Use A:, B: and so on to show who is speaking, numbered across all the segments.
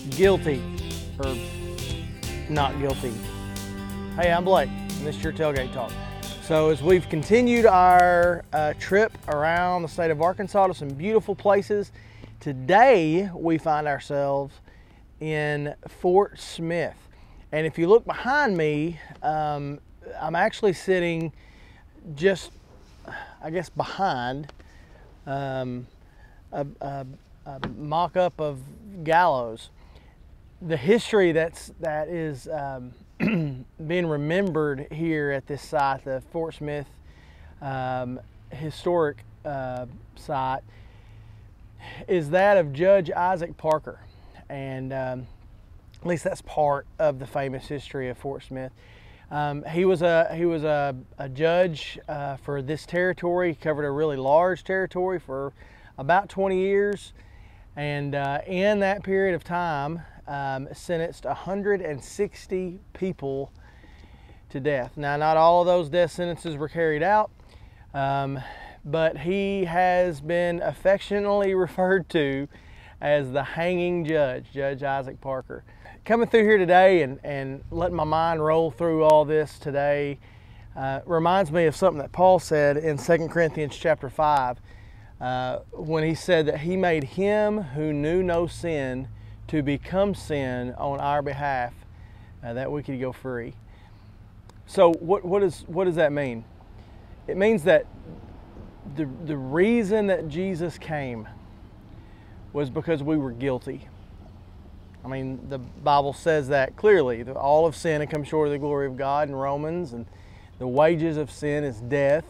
A: guilty or not guilty. Hey, I'm Blake, and this is your Tailgate Talk. So as we've continued our trip around the state of Arkansas to some beautiful places, today we find ourselves in Fort Smith. And if you look behind me, I'm actually sitting just, I guess, behind a mock-up of gallows. The history that is being remembered here at this site, the Fort Smith historic site, is that of Judge Isaac Parker, and at least that's part of the famous history of Fort Smith. He was a judge for this territory. He covered a really large territory for about 20 years, and in that period of time sentenced 160 people to death. Now, not all of those death sentences were carried out, but he has been affectionately referred to as the hanging judge, Judge Isaac Parker. Coming through here today and letting my mind roll through all this today reminds me of something that Paul said in 2 Corinthians chapter 5 when he said that he made him who knew no sin to become sin on our behalf that we could go free. So what does that mean? It means that the reason that Jesus came was because we were guilty. I mean, the Bible says that clearly. All of sin and come short of the glory of God in Romans, and the wages of sin is death.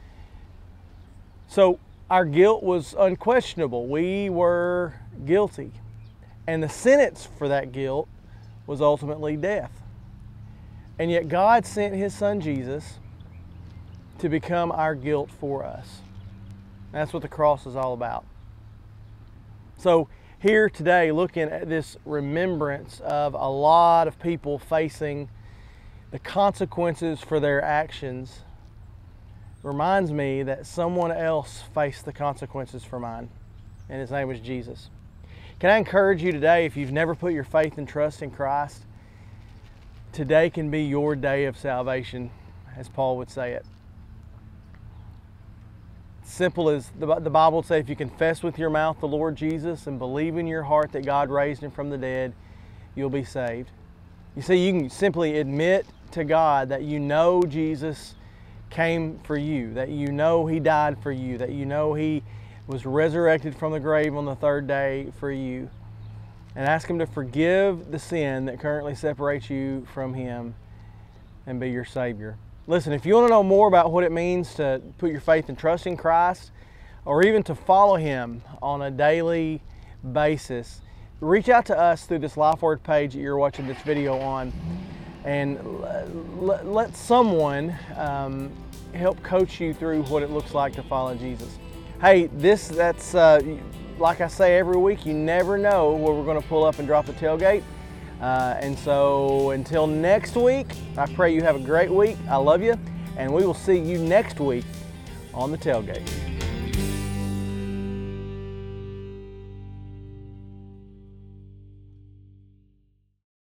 A: So our guilt was unquestionable. We were guilty. And the sentence for that guilt was ultimately death. And yet God sent His Son Jesus to become our guilt for us. That's what the cross is all about. So here today, looking at this remembrance of a lot of people facing the consequences for their actions, reminds me that someone else faced the consequences for mine, and His name was Jesus. Can I encourage you today, if you've never put your faith and trust in Christ, today can be your day of salvation, as Paul would say it. Simple as the Bible would say, if you confess with your mouth the Lord Jesus and believe in your heart that God raised Him from the dead, you'll be saved. You see, you can simply admit to God that you know Jesus came for you, that you know He died for you, that you know He was resurrected from the grave on the third day for you, and ask Him to forgive the sin that currently separates you from Him and be your Savior. Listen, if you want to know more about what it means to put your faith and trust in Christ, or even to follow Him on a daily basis, reach out to us through this LifeWord page that you're watching this video on, and let someone help coach you through what it looks like to follow Jesus. Hey, that's like I say every week, you never know where we're going to pull up and drop the tailgate. And so until next week, I pray you have a great week. I love you, and we will see you next week on the tailgate.